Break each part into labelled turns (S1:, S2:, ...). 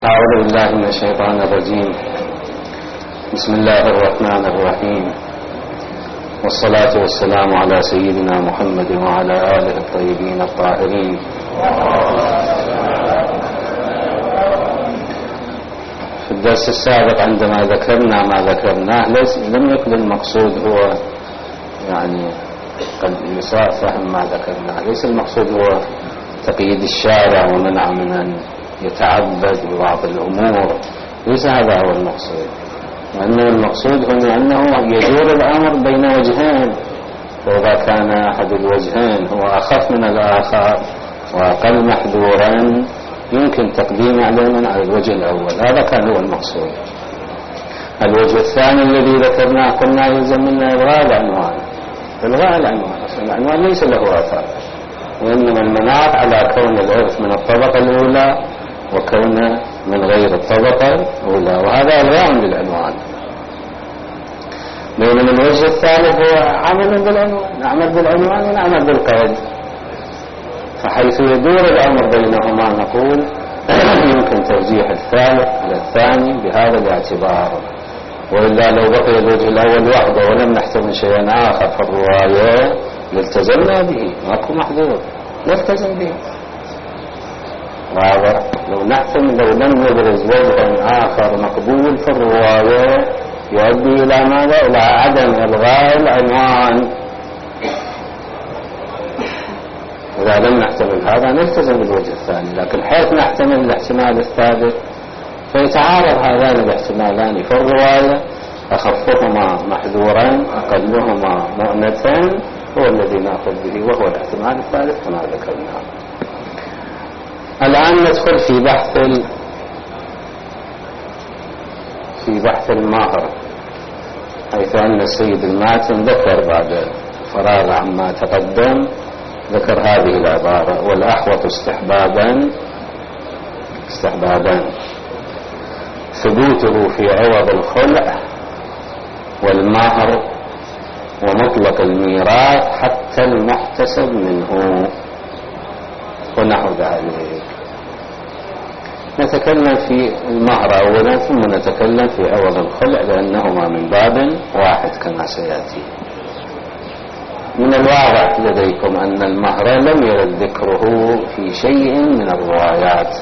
S1: أعوذ بالله من الشيطان الرجيم. بسم الله الرحمن الرحيم، والصلاة والسلام على سيدنا محمد وعلى آله الطيبين الطاهرين. في الدرس السابق عندما ذكرنا ما ذكرناه لم يكن المقصود هو يعني قد يساء فهم ما ذكرناه. ليس المقصود هو تقييد الشارع ومنع من أن يتعبد ببعض الأمور، ليس هذا هو المقصود. وأنه المقصود هنا أنه يدور الأمر بين وجهين، فإذا كان أحد الوجهين هو أخف من الآخر وأقل محذورا يمكن تقديم علما على الوجه الأول. هذا كان هو المقصود. الوجه الثاني الذي ذكرناه قلنا يلزم منا إلغاء العنوان. إلغاء العنوان، العنوان ليس له أثر، وإنما المناط على كون الإرث من الطبقة الأولى وكون من غير الطبقة الأولى، وهذا إلغاء للعنوان. بينما الوجه الثالث هو عمل بالعنوان، نعمل بالعنوان ونعمل بالقيد، فحيث يدور الأمر بينهما نقول يمكن ترجيح الثالث على الثاني بهذا الاعتبار. وإلا لو بقي الوجه الأول وحده ولم نحتمل شيئا آخر في الرواية لالتزمنا به، ماكو محذور، نلتزم به. واضح؟ لو لم نبرز وجها آخر مقبول في الرواية يؤدي إلى ماذا؟ إلى عدم إلغاء العنوان. إذا لم نحتمل هذا نلتزم بالوجه الثاني، لكن حيث نحتمل الاحتمال الثالث فيتعارض هذان الاحتمالان في الرواية، أخفهما محذورا أقلهما مؤنثا هو الذي نأخذ به، وهو الاحتمال الثالث كما ذكرنا. الآن ندخل في بحث المهر، حيث أن السيد الماتن ذكر بعد فراغ عما تقدم ذكر هذه العبارة: والأحوط استحبابا ثبوته في عوض الخلع والمهر ومطلق الميراث حتى المحتسب منه ونحو ذلك. نتكلم في المهر أولا ثم نتكلم في عوض الخلع، لأنهما من باب واحد كما سيأتي. من الواضح لديكم أن المهر لم يرد ذكره في شيء من الروايات،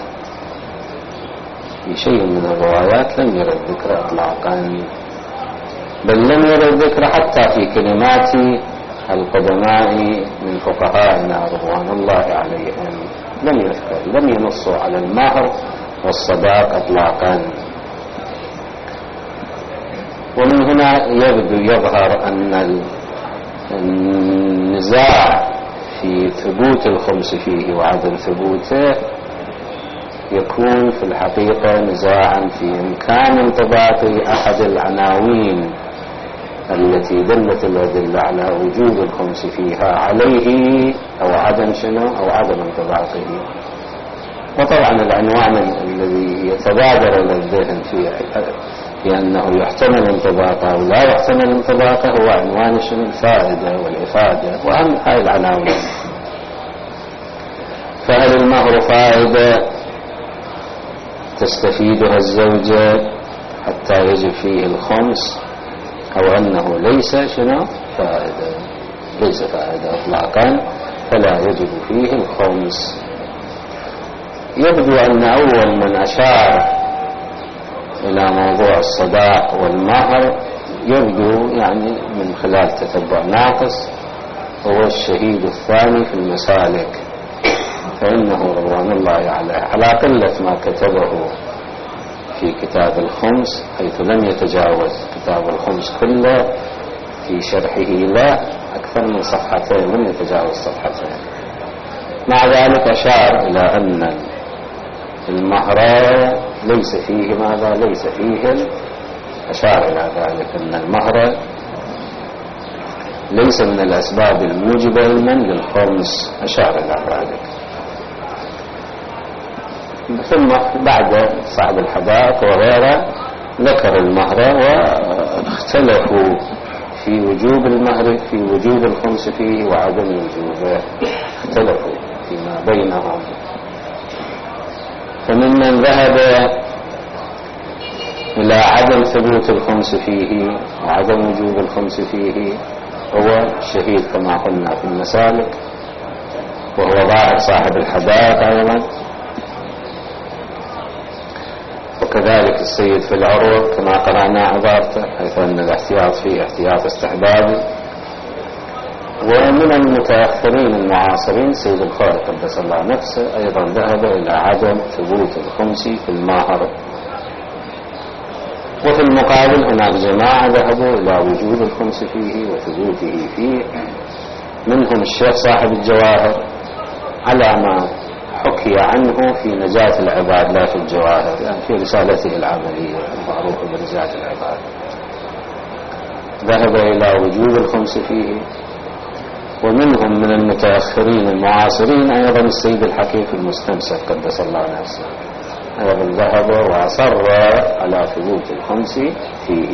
S1: لم يرد ذكر إطلاقا، بل لم يرد ذكر حتى في كلمات القدماء من فقهائنا رضوان الله عليهم، لم ينصوا على المهر والصداق إطلاقا. ومن هنا يظهر أن النزاع في ثبوت الخمس فيه وعدم ثبوته يكون في الحقيقة نزاعا في إمكان انطباق أحد العناوين التي دلت الأدلة على وجود الخمس فيها عليه أو عدم انطباقه. وطبعا العنوان الذي يتبادر إلى الذهن في أنه يحتمل انطباقه أو لا يحتمل انطباقه هو عنوان الفائدة والإفادة، وأهم هاي العناوين. فهل المهر فائدة تستفيدها الزوجة حتى يجب فيه الخمس، أو أنه ليس فائدة؟ ليس فائدة إطلاقا، فلا يجب فيه الخمس. يبدو أن أول من أشار إلى موضوع الصداق والمهر يبدو يعني من خلال تتبع ناقص هو الشهيد الثاني في المسالك، فإنه رضوان الله على قلة ما كتبه في كتاب الخمس، حيث لم يتجاوز كتاب الخمس كله في شرحه له أكثر من صفحتين، لم يتجاوز صفحتين. مع ذلك أشار إلى أن المهر ليس فيه أشار إلى ذلك أن المهر ليس من الأسباب الموجبة للخمس، أشار إلى ذلك. ثم بعد صاحب الحدائق وغيره ذكر المهر واختلفوا في وجوب المهر، في وجوب الخمس فيه وعدم وجوبه، اختلفوا فيما بينهم. فممن ذهب إلى عدم ثبوت الخمس فيه وعدم وجوب الخمس فيه هو الشهيد كما قلنا في المسالك، وهو ظاهر صاحب الحدائق أيضا، وكذلك السيد في العروة كما قرأنا عبارته، حيث أن الاحتياط فيه احتياط استحبابي. ومن المتأخرين المعاصرين سيد الخالق قدس الله نفسه أيضا ذهب إلى عدم ثبوت الخمس في الماهر. وفي المقابل هناك جماعة ذهبوا إلى وجود الخمس فيه وثبوته فيه، منهم الشيخ صاحب الجواهر على ما حكي عنه في نجاة العباد لا في الجواهر، يعني في رسالته العملية المعروفة بنجاة العباد، ذهب إلى وجود الخمس فيه. ومنهم من المتأخرين المعاصرين أيضا السيد الحكيم المستمسك قدس الله نفسه أيضا ذهب وأصر على ثبوت الخمس فيه.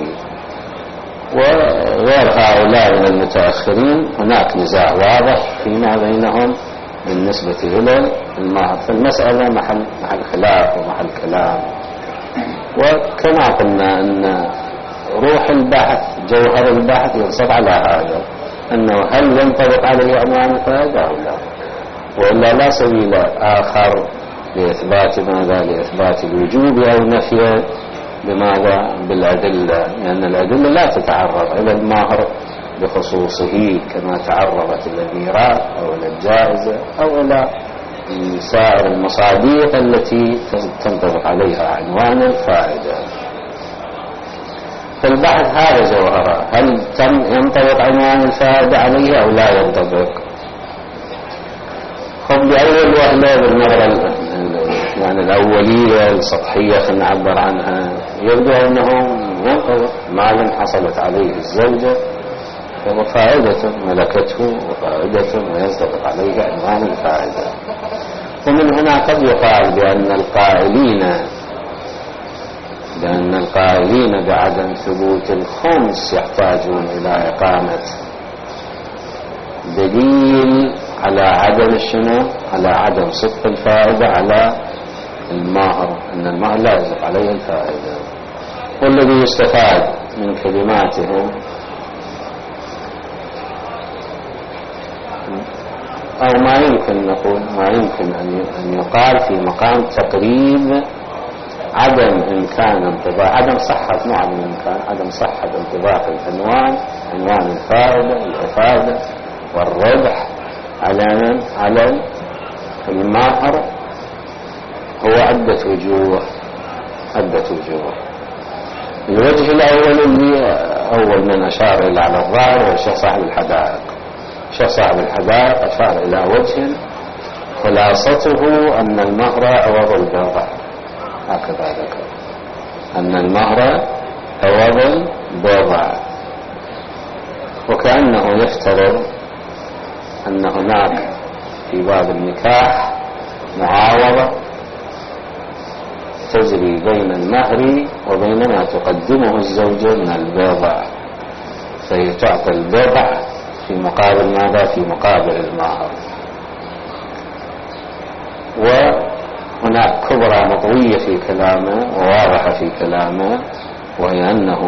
S1: وغير هؤلاء من المتأخرين هناك نزاع واضح فيما بينهم بالنسبة إلى المهر، فالمسألة محل خلاف ومحل كلام. وكما قلنا أن روح البحث جوهر البحث ينصب على هذا، أنه هل ينطبق عليه عنوان الفائدة أو لا، وإلا لا سبيل آخر لإثبات ماذا، لإثبات الوجوب أو نفيه بماذا، بالأدلة، لأن الأدلة لا تتعرض إلى المهر بخصوصه كما تعرضت إلى الميراث أو إلى الجائزة أو إلى سائر المصادق التي تنطبق عليها عنوان الفائدة. فالبحث هذا جوهره، هل ينطبق عنوان الفائدة عليه أو لا ينطبق؟ خب بأول وهلة بالنظرة يعني الأولية السطحية خلينا نعبر عنها، يبدو أنه ينطبق ما لم حصلت عليه الزوجة فهو فائدة ملكته وفائدة وينطبق عليه عنوان الفائدة. ومن هنا قد يقال بأن القائلين بعدم ثبوت الخمس يحتاجون إلى إقامة دليل على عدم الشنو، على عدم صدق الفائدة على المهر، أن المهر لا يصدق عليه الفائدة. والذي يستفاد من كلماتهم أو ما يمكن نقول، ما يمكن أن يقال في مقام تقريب عدم إمكان انطباق، عدم صحة، مو عدم إمكان، عدم صحة انطباق العنوان، عنوان الفائدة والإفادة والربح على الماهر هو عدة وجوه. الوجه الأول اللي أول من أشار إلى على الظاهر هو الشيخ صاحب الحدائق. الشيخ صاحب الحدائق أشار إلى وجه خلاصته أن المهر عوض البضع، هكذا ذكر أن المهر عوض البضع، وكأنه يفترض أن هناك في باب النكاح معاوضة تجري بين المهر وبين ما تقدمه الزوجة من البضع، فهي تعطي البضع في مقابل ماذا، في مقابل المهر. وهناك كبرى مطوية في كلامه وواضحة في كلامه، وهي أنه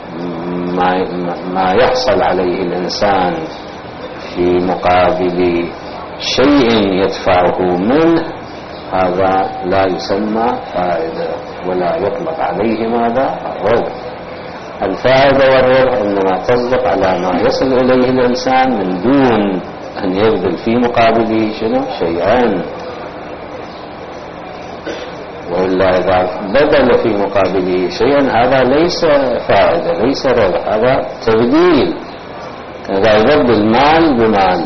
S1: ما يحصل عليه الإنسان في مقابل شيء يدفعه منه هذا لا يسمى فائدة ولا يطلق عليه ماذا، الربح. الفائدة والربح إنما تصدق على ما يصل إليه الإنسان من دون أن يبذل في مقابله شنو، شيئا. وإلا إذا بذل في مقابله شيئا هذا ليس فائدة، ليس ربح، هذا تبديل. إذا يبدل مال بمال،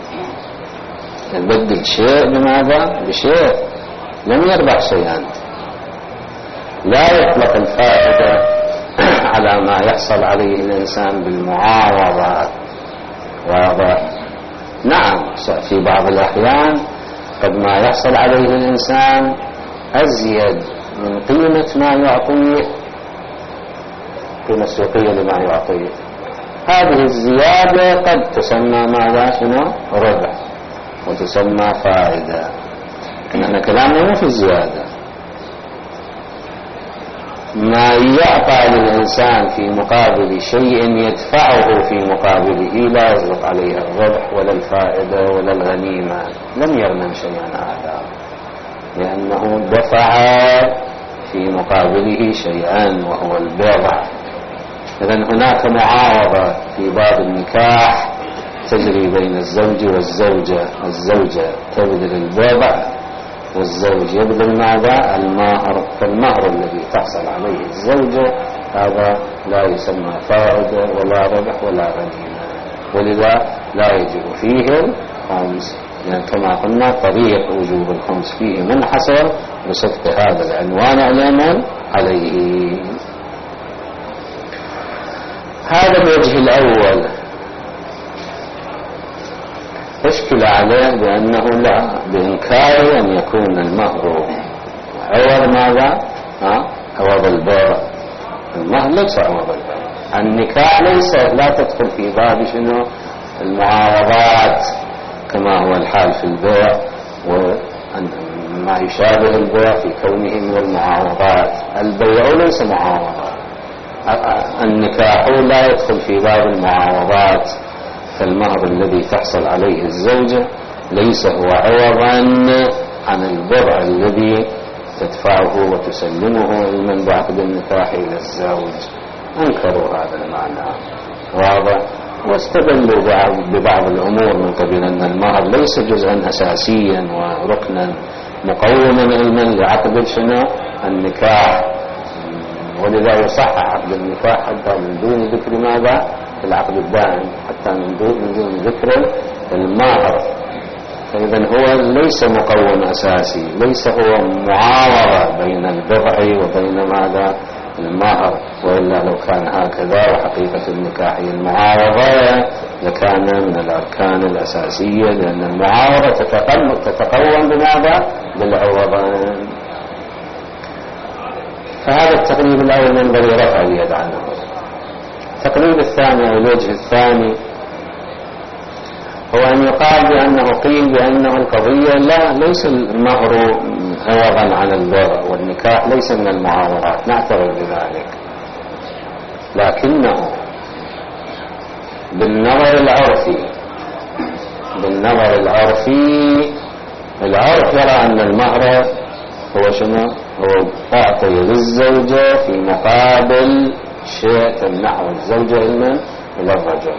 S1: يبدل شيء بماذا، بشيء، لم يربح شيئا. لا يطلق الفائدة على ما يحصل عليه الإنسان بالمعاوضة. واضح؟ نعم، في بعض الأحيان قد ما يحصل عليه الإنسان أزيد من قيمة ما يعطيه، قيمة سوقية لما يعطيه، هذه الزيادة قد تسمى ماذا، شنو، ربح، وتسمى فائدة. لأن كلامنا مو في الزيادة، ما يعطى للإنسان في مقابل شيء يدفعه في مقابله لا يصدق عليه الربح ولا الفائدة ولا الغنيمة، لم يغنم شيئا هذا، لأنه دفع في مقابله شيئا وهو البضع. إذن هناك معاوضة في باب النكاح تجري بين الزوج والزوجة، الزوجة تبذل البضع والزوج يبذل ماذا؟ المهر. فالمهر الذي تحصل عليه الزوجة هذا لا يسمى فائدة ولا ربح ولا غنيمة، ولذا لا يجب فيه الخمس، يعني كما قلنا طريق وجوب الخمس فيه منحصر بصدق هذا العنوان علينا عليه. هذا الوجه الأول اشكل عليه بأنه لا، بإنكار أن يكون المهر عوض ماذا؟ عوض البيع. المهر ليس عوض البيع، النكاح ليس، لا تدخل في باب شنو المعاوضات كما هو الحال في البيع وما يشابه البيع في كونه من المعاوضات. البيع ليس معاوضات، النكاح لا يدخل في باب المعاوضات. فالمهر الذي تحصل عليه الزوجة ليس هو عوضا عن البضع الذي تدفعه وتسلمه علما بعقد النكاح إلى الزوج. أنكروا هذا المعنى واضح، واستدلوا ببعض الأمور من قبل أن المهر ليس جزءا أساسيا وركنا مقوما علما لعقد شنو النكاح، ولذا يصحح عقد النكاح حتى من دون ذكر ماذا العقد الدائم، حتى من دون ذكر المهر. فإذا هو ليس مقوم أساسي، ليس هو معاوضة بين البضع وبين ماذا المهر، وإلا لو كان هكذا وحقيقة النكاح هي المعاوضة لكان من الأركان الأساسية، لأن المعاوضة تتقوم بماذا بالعوضان. فهذا التقليد الأول ينبغي رفع اليد عنه. التقليد الثاني أو الوجه الثاني هو أن يقال بأنه قيل بأنه القضية لا، ليس المهر عوضا عن البيع والنكاح ليس من المعاوضات، نعترف بذلك، لكنه بالنظر العرفي العرف يرى أن المهر هو شنو؟ هو أعطي للزوجة في مقابل شيء تمنحه الزوجة إلى الرجل.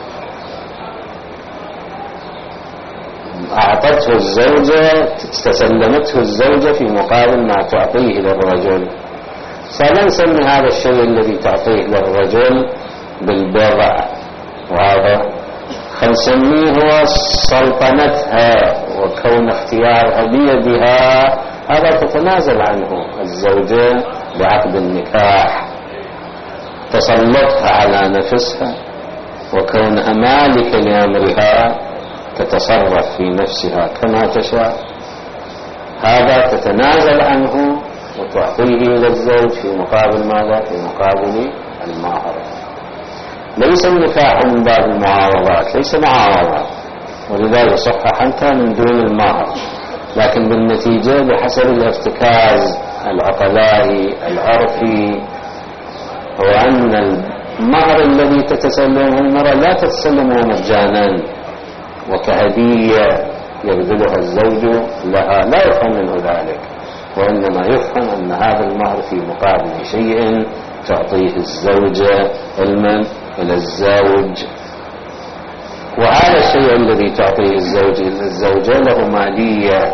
S1: أعطته الزوجة، تسلمته الزوجة في مقابل ما تعطيه للرجل. فلا نسمي هذا الشيء الذي تعطيه للرجل بالبضع، وهذا خنسميه هو سلطنتها وكون اختيارها بيدها، هذا تتنازل عنه الزوجة بعقد النكاح، تسلطها على نفسها وكونها مالكة لأمرها، تتصرف في نفسها كما تشاء، هذا تتنازل عنه وتعطيه للزوج في مقابل ماذا؟ في مقابل المهر. ليس النكاح من باب المعاوضات، ليس معاوضة، ولذا يصح حتى من دون المهر، لكن بالنتيجة بحسب الارتكاز العقلائي العرفي هو أن المهر الذي تتسلمه المرأة لا تتسلمه مجانا وكهدية يبذلها الزوج لها، لا يفهم منه ذلك، وإنما يفهم أن هذا المهر في مقابل شيء تعطيه الزوجة علما إلى الزوج، وهذا الشيء الذي تعطيه الزوجة له مالية،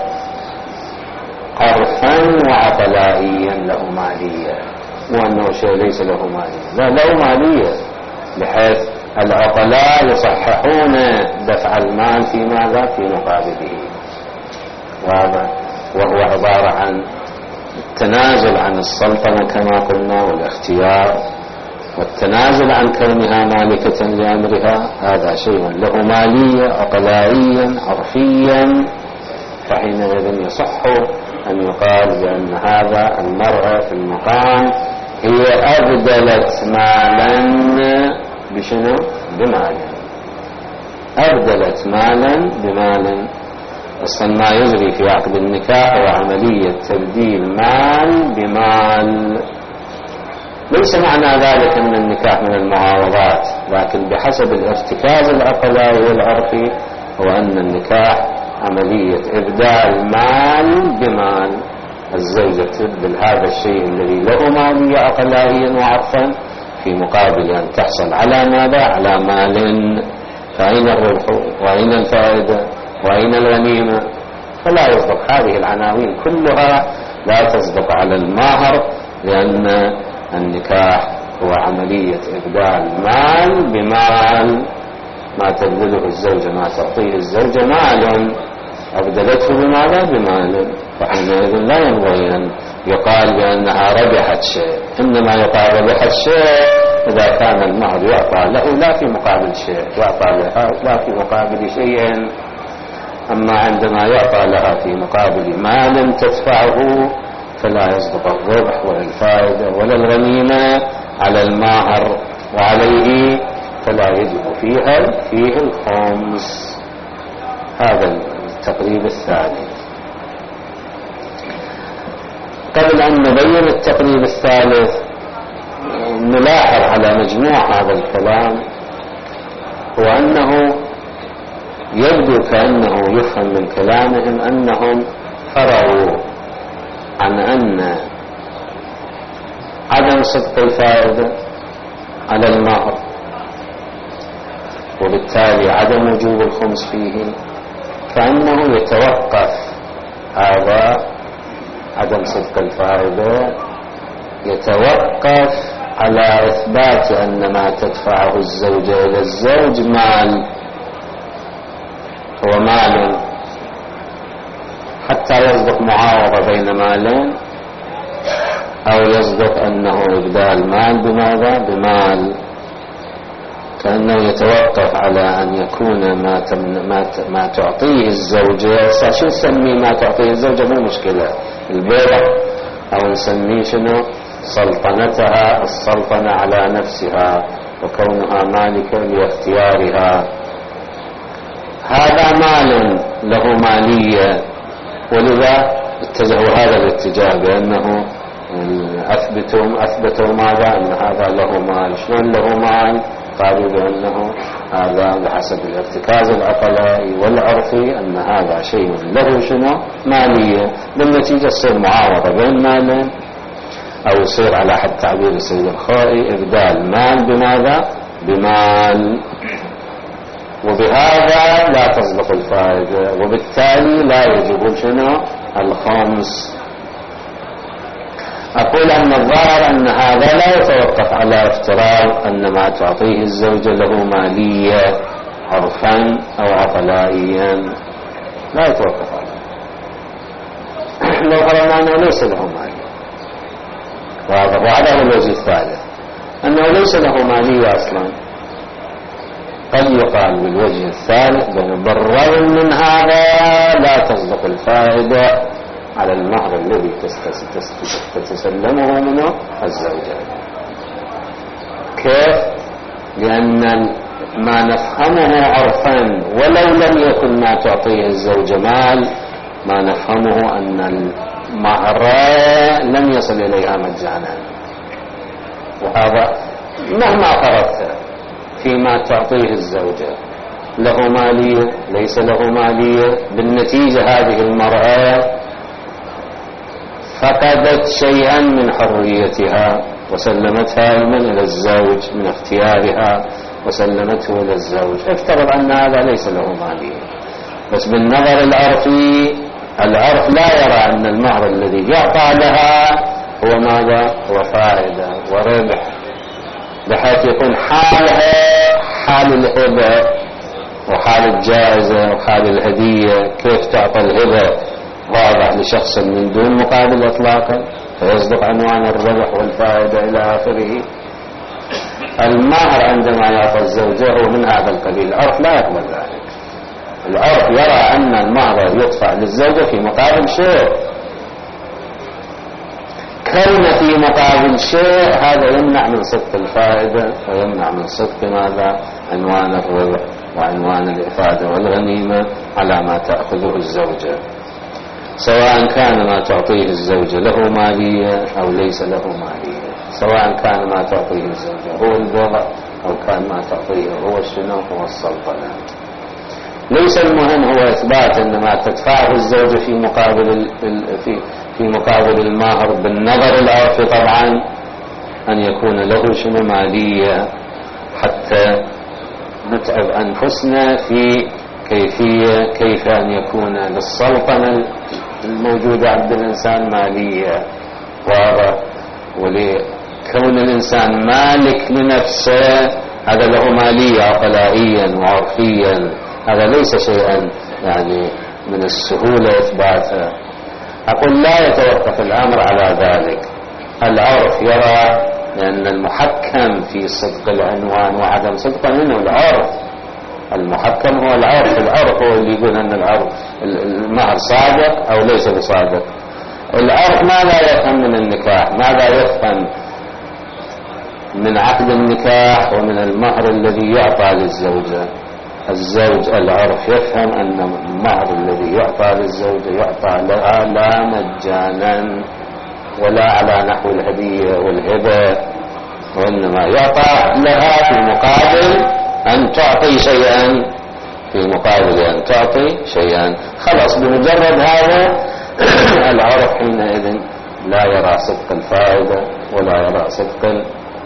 S1: عرفا وعقلائيا له مالية، وأنه شيء ليس له مالية، لا له مالية، بحيث العقلاء يصححون دفع المال في ماذا؟ في مقابله، وهو عبارة عن التنازل عن السلطنة كما قلنا والاختيار، والتنازل عن كونها مالكة لأمرها، هذا شيء له مالية عقلائيا عرفيا، فحينئذ يصح أن يقال بأن هذا المرأة في المقام هي أبدلت مالا بشنو؟ بمال، أبدلت مالا بمال. أصلا ما يجري في عقد النكاح هو عملية تبديل مال بمال، ليس معنى ذلك أن النكاح من المعاوضات، لكن بحسب الارتكاز العقلائي والعرفي هو أن النكاح عملية إبدال مال بمال. الزوجة تبذل هذا الشيء الذي له مالية عقلائيا وعرفا في مقابل أن تحصل على ماذا؟ على مال. فأين الربح وأين الفائدة وأين الغنيمة؟ فلا يصدق هذه العناوين كلها، لا تصدق على المهر، لأن النكاح هو عملية إبدال مال بمال. ما تبذله الزوجة، ما تعطيه الزوجة مال، أبدلته بماذا؟ بمال. فحينئذ لا ينبغي أن يقال بأنها ربحت شيء، إنما يقال ربحت شيء إذا كان المهر يعطى له لا في مقابل شيء، يعطى لها لا في مقابل شيء. أما عندما يعطى لها في مقابل مال تدفعه فلا يصدق الربح ولا الفائدة ولا الغنيمة على المهر، وعليه فلا يجب فيه الخمس. هذا التقريب الثاني. قبل أن نبين التقريب الثالث نلاحظ على مجموع هذا الكلام هو أنه يبدو كأنه يفهم من كلامهم أنهم فرغوا عن أن عدم صدق الفائدة على المهر وبالتالي عدم وجوب الخمس فيه، كأنه يتوقف هذا عدم صدق الفائدة يتوقف على إثبات أن ما تدفعه الزوجة إلى الزوج مال، هو مال، حتى يصدق معاوضة بين مالين، أو يصدق أنه إبدال مال بماذا؟ بمال. كأنه يتوقف على أن يكون ما تعطيه الزوجة. شو نسميه ما تعطيه الزوجة؟ مو مشكلة، البيع، أو نسميه شنو؟ سلطنتها، السلطنة على نفسها وكونها مالكة لاختيارها. هذا مال له مالية، ولذا اتجهوا هذا الاتجاه بأنه أثبتوا ماذا؟ أن هذا له مال. شلون له مال؟ قالوا بأنه هذا بحسب الارتكاز العقلائي والعرفي أن هذا شيء له شنو؟ مالية. بالنتيجة تصير معاوضة بين مالين، أو يصير على حد تعبير السيد الخوئي إبدال مال بماذا؟ بمال. وبهذا لا تصدق الفائدة، وبالتالي لا يجب شنو؟ الخمس. أقول أن الظاهر أن هذا لا يتوقف على افتراض أن ما تعطيه الزوجة له مالية عرفا أو عقلائيا، لا يتوقف على. لو قررنا أنه ليس له مالية، وهذا هو الوجه الثالث، أنه ليس له مالية أصلا، قد يقال بالوجه الثالث بالرغم من هذا لا تصدق الفائدة على المهر الذي تتسلمه منه الزوجة. كيف؟ لأن ما نفهمه عرفا ولو لم يكن ما تعطيه الزوجة مال، ما نفهمه أن المهر لم يصل إليها مجانا، وهذا مهما فرضت فيما تعطيه الزوجة له مالية ليس له مالية، بالنتيجة هذه المرأة فقدت شيئا من حريتها وسلمتها لمن؟ إلى الزوج، من اختيارها وسلمته إلى الزوج. افترض أن هذا ليس له مالية، بس بالنظر العرفي العرف لا يرى أن المهر الذي يعطى لها هو ماذا؟ هو فائدة وربح، بحيث يكون حالها حال الهبة وحال الجائزة وحال الهدية. كيف تعطى الهبة واضح لشخص من دون مقابل إطلاقا، فيصدق عنوان الربح والفائدة إلى آخره. المهر عندما يعطى الزوجة هو من هذا القبيل، العرف لا يقبل ذلك. العرف يرى أن المهر يدفع للزوجة في مقابل شيء، كون في مقابل شيء هذا يمنع من صدق الفائدة ويمنع من صدق ماذا؟ عنوان الربح وعنوان الإفادة والغنيمة على ما تأخذه الزوجة. سواء كان ما تعطيه الزوجة له مالية أو ليس له مالية، سواء كان ما تعطيه الزوجة هو البضع أو كان ما تعطيه هو الشنو هو السلطنة. ليس المهم هو إثبات أن ما تدفعه الزوجة في مقابل المهر بالنظر العرفي طبعا أن يكون له شنو مالية، حتى نتعب أنفسنا في كيفية كيف أن يكون للسلطنة الموجودة عند الإنسان مالية واضح، ولكون الإنسان مالك لنفسه هذا له مالية عقلائيا وعرفيا، هذا ليس شيئا يعني من السهولة إثباته. أقول لا يتوقف الأمر على ذلك، العرف يرى، لأن المحكم في صدق العنوان وعدم صدقه منه العرف، المحكم هو العرف، العرف هو اللي يقول أن المهر صادق أو ليس بصادق. العرف ماذا يفهم من النكاح، ماذا يفهم من عقد النكاح ومن المهر الذي يعطى للزوجة. الزوج العرف يفهم أن المهر الذي يعطى للزوجة يعطى لها لا مجانا ولا على نحو الهدية والهبة، وإنما يعطى لها في مقابل أن تعطي شيئا، في مقابل أن تعطي شيئا. خلاص بمجرد هذا العرف حينئذ لا يرى صدق الفائدة ولا يرى صدق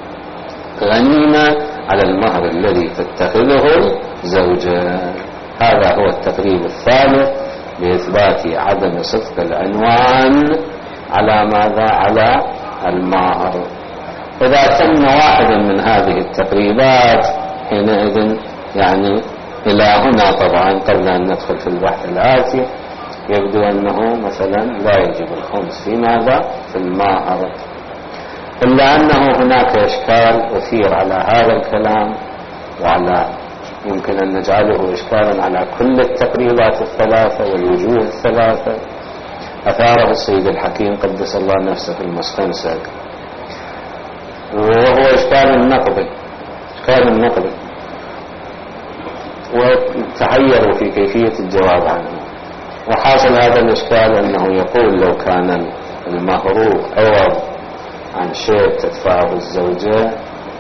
S1: الغنيمة على المهر الذي تتخذه الزوجة. هذا هو التقريب الثالث لإثبات عدم صدق العنوان على ماذا؟ على المهر. إذا تم واحدا من هذه التقريبات حينئذ يعني إلى هنا طبعا قبل أن ندخل في البحث الآتي يبدو أنه مثلا لا يجب الخمس في ماذا؟ في المهر، إلا أنه هناك إشكال أثير على هذا الكلام، وعلى يمكن أن نجعله إشكالا على كل التقريبات الثلاثة والوجوه الثلاثة، أثاره السيد الحكيم قدس الله نفسه في المستمسك، وهو إشكال نقضي، وتحيروا في كيفية الجواب عنه. وحاصل هذا الإشكال أنه يقول لو كان المهر عوض عن شيء تدفعه الزوجة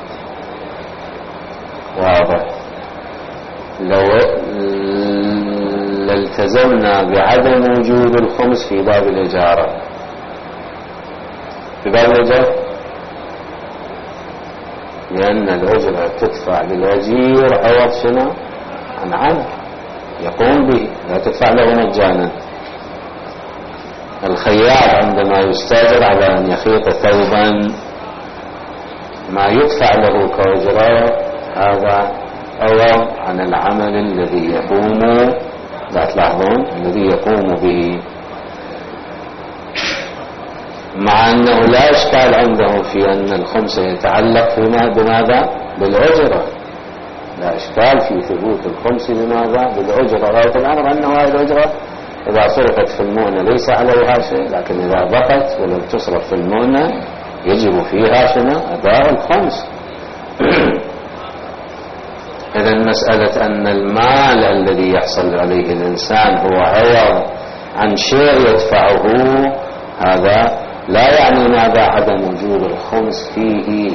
S1: واضح لو التزمنا بعدم وجود الخمس في باب الإجارة، في باب الإجارة، لأن الأجرة تدفع للأجير عوض شنو؟ عن عمل يقوم به، لا تدفع له مجانا. الخياط عندما يستاجر على أن يخيط ثوبا ما يدفع له كأجرة هذا عوض عن العمل الذي يقوم، لا تلاحظون، الذي يقوم به، مع أنه لا إشكال عنده في أن الخمس يتعلق فيما بماذا؟ بالأجرة، لا إشكال في ثبوت الخمس بماذا؟ بالأجرة. رأيت الأمر أنه هذه الأجرة إذا صرفت في المؤنة ليس عليها شيء، لكن إذا بقت ولم تصرف في المؤنة يجب فيها شنو؟ أداء الخمس. إذا مسألة أن المال الذي يحصل عليه الإنسان هو عوض عن شيء يدفعه، هذا لا يعني ماذا؟ عدم وجود الخمس فيه،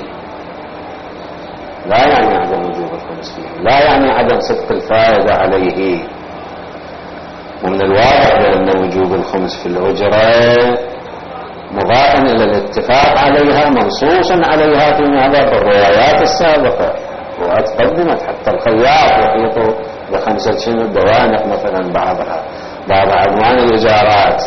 S1: لا يعني عدم وجود الخمس فيه، لا يعني عدم صدق الفائدة عليه. ومن الواضح بأن وجوب الخمس في الأجرة مضاف إلى الاتفاق عليها، منصوص عليها في ماذا؟ في الروايات السابقة، وقدمت حتى الخياط يخيط بخمسة شنو؟ دوانق مثلا، بعض عنوان الإجارات،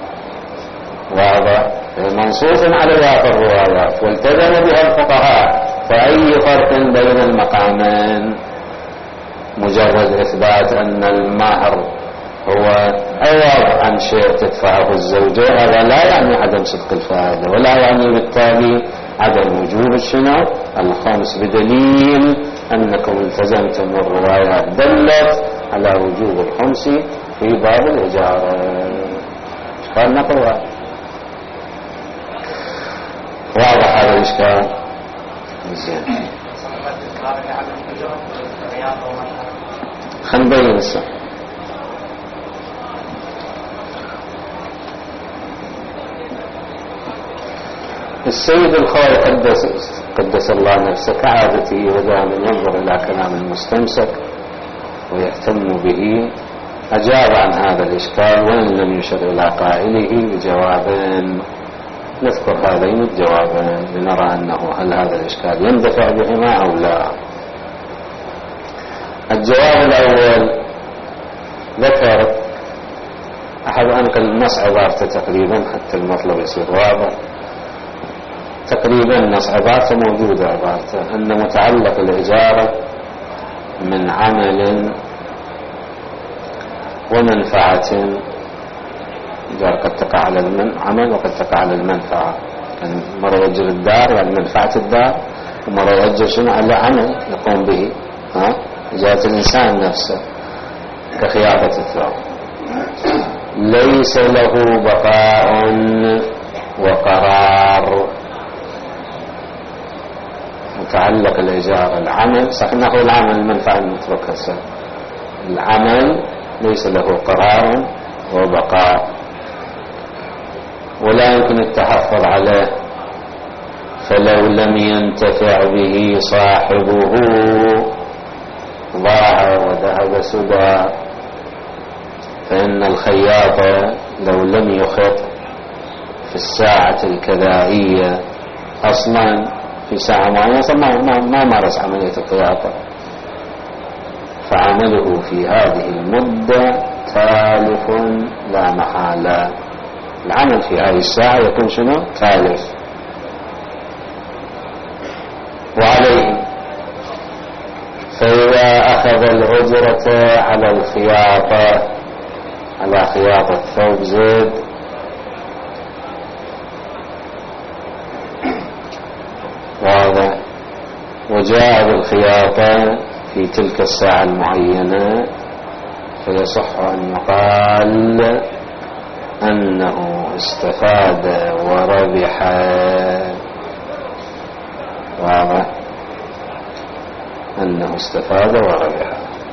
S1: وهذا منصوص عليها في الروايات والتزم بها الفقهاء. فأي فرق بين المقامين؟ مجرد إثبات أن المهر هو عوض عن شيء تدفعه الزوجة هذا لا يعني عدم صدق الفائدة، ولا يعني بالتالي عدم وجوب شنو؟ الخمس، بدليل أنكم التزمتم والروايات دلت على وجوب الخمس في باب الإجارة. إشكال نقرأ واضح هذا الإشكال؟ زين، خلينا نبين السؤال. السيد الخوي قدس الله نفسه كعادته ودائما ينظر إلى كلام المستمسك ويهتم به، أجاب عن هذا الإشكال وإن لم يشر إلى قائله بجوابين. نذكر هذين الجوابين لنرى أنه هل هذا الإشكال يندفع بهما أو لا. الجواب الأول ذكر أحد أنقل النص عبارته تقريبا حتى المطلب يصير واضح. تقريبا نص عبارته موجودة، عبارته أن متعلق الإجارة من عمل ومنفعة، الإجارة قد تقع على العمل وقد تقع على المنفعة. يعني مرة يؤجر الدار يعني منفعة الدار، ومرة يؤجر شنو على عمل يقوم به، إجارة الإنسان نفسه كخياطة الثوب. ليس له بقاء وقرار. متعلق الإجارة العمل، صح نقول العمل المنفعة نتركها، العمل ليس له قرار وبقاء ولا يمكن التحفظ عليه، فلو لم ينتفع به صاحبه ضاع وذهب سدى. فإن الخياط لو لم يخط في الساعة الكذائية أصلا في ساعة معينة ما مارس عملية الخياطة، فعمله في هذه المدة تالف لا محالة. العمل في هذه الساعة يكون شنو؟ تالف. وعليه فإذا أخذ الأجرة على الخياطة، على خياطة ثوب زيد، واضح، وجاء بالخياطة في تلك الساعة المعينة، فيصح أن يقال أنه استفاد وربح. واضح، أنه استفاد وربح،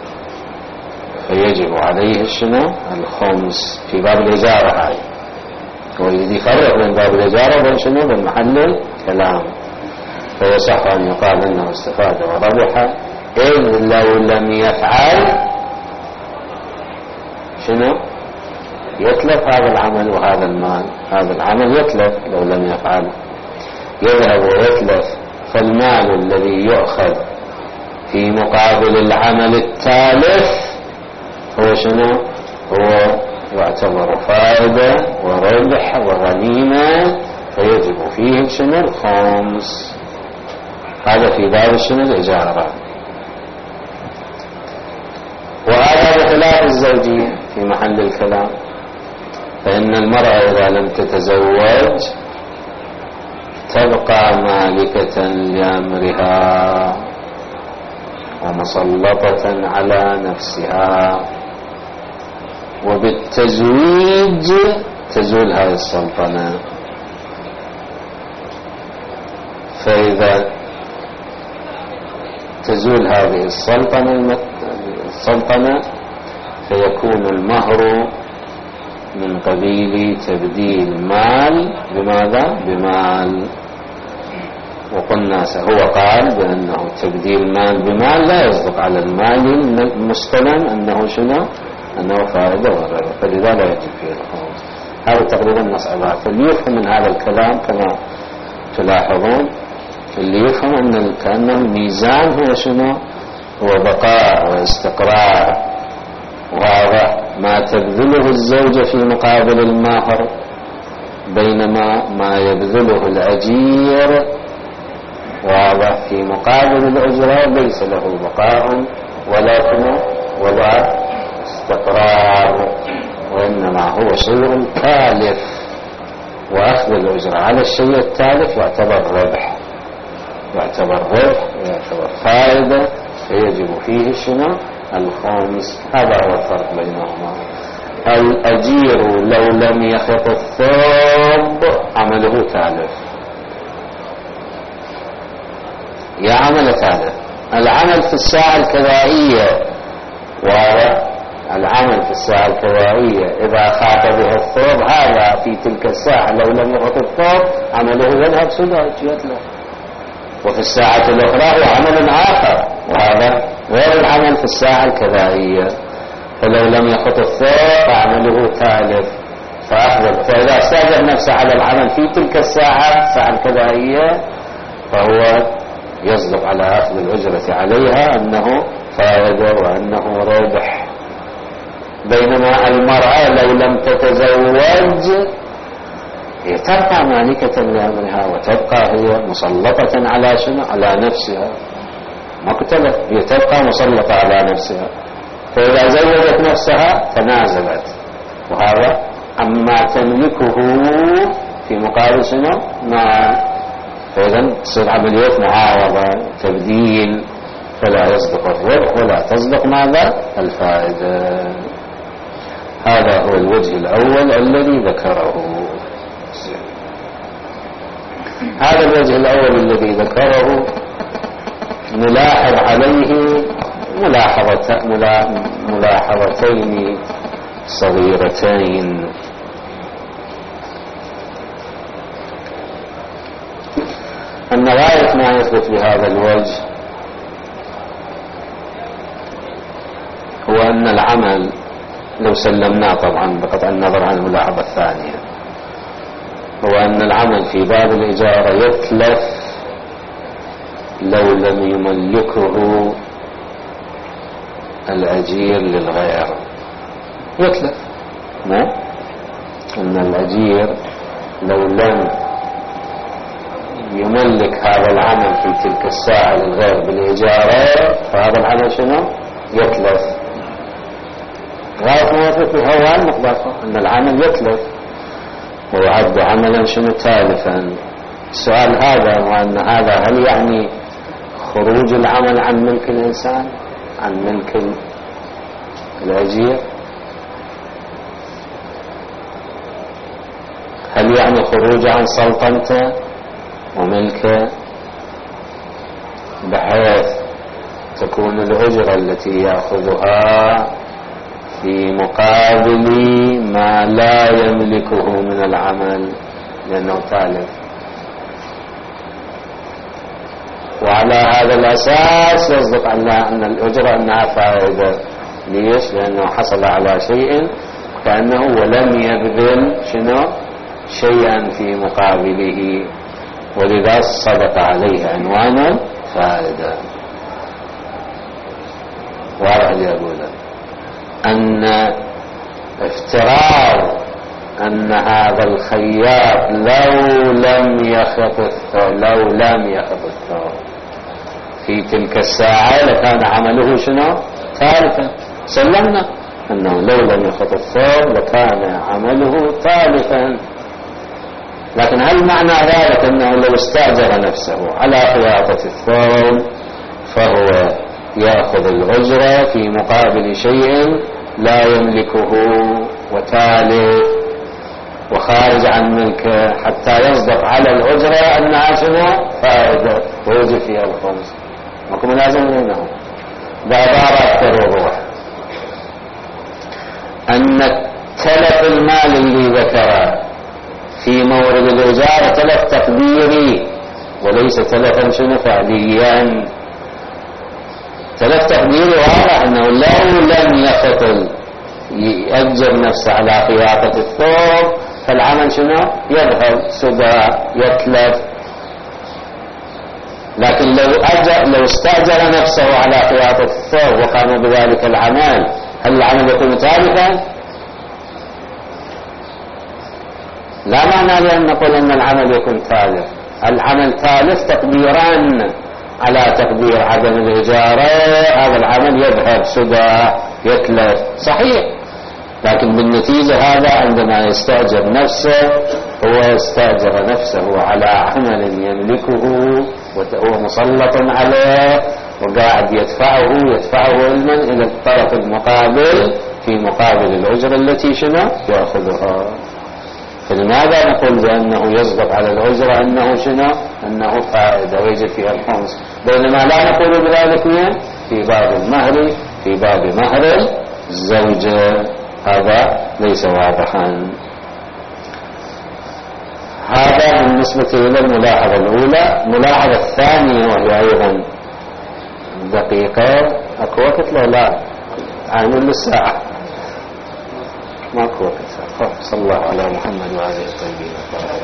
S1: فيجب عليه شنو؟ الخمس في باب الإجارة. هاي هو الذي يفرق بين باب الإجارة وبين شنو؟ بين محل الكلام. فيصح أن يقال أنه استفاد وربح، إذ لو لم يفعل شنو؟ يتلف هذا العمل وهذا المال. هذا العمل يتلف لو لم يفعل، يذهب ويتلف. فالمال الذي يؤخذ في مقابل العمل التالف هو شنو؟ هو يعتبر فائدة وربح وغنيمة، فيجب فيه شنو؟ الخمس. هذا في باب شنو؟ الإجارة. وهذا بخلاف الزوجية في محل الكلام، فإن المرأة إذا لم تتزوج تبقى مالكة لأمرها ومسلطة على نفسها، وبالتزويج تزول هذه السلطنة. فإذا تزول هذه السلطنة فيكون المهر من قبيل تبديل مال بماذا؟ بمال. وقلنا هو قال بأنه تبديل مال بمال لا يصدق على المال المستلم أنه شنو؟ أنه فائدة وربح، فلذا لا يجب فيه الخمس. هذا تقريبا نص عبارة. اللي يفهم من هذا الكلام كما تلاحظون، اللي يفهم أن كأنه الميزان هو شنو؟ هو بقاء واستقرار. واضح، ما تبذله الزوجة في مقابل المهر بينما ما يبذله الأجير واضح في مقابل الأجرة ليس له بقاء ولا استقرار، وإنما هو شيء تالف. وأخذ الأجرة على الشيء التالف يعتبر ربح، يعتبر فائدة، فيجب فيه شنو؟ الخمس. هذا هو الفرق بينهما. الأجير لو لم يخط الثوب عمله تالف، يا عمل تالف. العمل في الساعة الكذائية العمل في الساعة الكوائية إذا خاط بها الثوب، هذا في تلك الساعة لو لم يخط الثوب عمله يذهب سداج يتلف. وفي الساعة الأخرى هو عمل آخر، وهذا غير العمل في الساعة الكوائية. فلو لم يخط الثوب فعمله تالف. فإذا استأجر نفسه على العمل في تلك الساعة الكوائية فهو يصدق على أخذ الأجرة عليها أنه فائدة وأنه ربح. بينما المرأة لو لم تتزوج هي تبقى مالكة لأمرها، وتبقى هي مسلطة على شنو؟ على نفسها، ما قتلت، هي تبقى مسلطة على نفسها. فإذا زوجت نفسها تنازلت، وهذا أما تملكه في مقابل شنو؟ مال. فإذا تصير عملية معاوضة تبديل، فلا يصدق الربح ولا تصدق ماذا؟ الفائدة. هذا هو الوجه الأول الذي ذكره. هذا الوجه الأول الذي ذكره نلاحظ عليه ملاحظتين صغيرتين. أن غاية ما يثبت بهذا الوجه هو أن العمل لو سلمناه طبعا بقطع النظر عن الملاحظة الثانية، هو أن العمل في باب الإجارة يتلف لو لم يملكه الأجير للغير. يتلف، ما أن الأجير لو لم يملك هذا العمل في تلك الساعة للغير بالإجارة فهذا العمل شنو؟ يتلف. غاية ما يثبت بها المقدار أن العمل يتلف ويعد عملا شنو؟ تالفا. السؤال هذا وأن هذا هل يعني خروج العمل عن ملك الإنسان، عن ملك الأجير؟ هل يعني خروج عن سلطنته وملكه بحيث تكون الأجرة التي يأخذها في مقابل ما لا يملكه من العمل لأنه تالف؟ وعلى هذا الأساس يصدق أن الأجرة أنها فائدة. ليش؟ لأنه حصل على شيء كأنه ولم يبذل شنو؟ شيئا في مقابله، ولذا صدق عليه عنوان فائدة. واضح لي أقول أن افتراض أن هذا الخياط لو لم يخط الثوب في تلك الساعة لكان عمله شنو؟ تالفا. سلمنا أنه لو لم يخط الثوب لكان عمله تالفا. لكن هل معنى ذلك أنه لو استأجر نفسه على خياطة الثوب فهو يأخذ الأجرة في مقابل شيء لا يملكه وتالف وخارج عن ملكه حتى يصدق على الأجرة أنها شنو؟ فائدة ويجب فيها الخمس؟ ماكو ملازم بينهم. بعبارة أكثر وضوح أن تلف المال اللي ذكره في مورد الإجارة تلف تقديري وليس تلفا شنو؟ فعليا. تلف تقديري واضح أنه لو لم يخطل يأجر نفسه على خياطة الثوب فالعمل شنو؟ يذهب سدى يتلف. لكن لو استأجر نفسه على خياطة الثوب وقام بذلك العمل هل العمل يكون تالفا؟ لا معنى لأن نقول أن العمل يكون تالف. العمل تالف تقديرا على تقدير عدم الإجارة، هذا العمل يذهب سدى يتلف صحيح. لكن بالنتيجة هذا عندما يستأجر نفسه هو استأجر نفسه على عمل يملكه وهو مسلط عليه وقاعد يدفعه علما إلى الطرف المقابل في مقابل الأجرة التي شنو؟ يأخذها. فلماذا نقول بأنه يصدق على الأجرة أنه شنو؟ أنه فائدة ويجب فيها الخمس، بينما لا نقول بذلك في باب المهر، في باب مهر الزوجة، هذا ليس واضحا. هذا بالنسبة إلى الملاحظة الأولى. الملاحظة الثانية وهي أيضا دقيقة. أكو وقت لا عين للساعة ماكو وقت. صلى الله على محمد وآله الطيبين.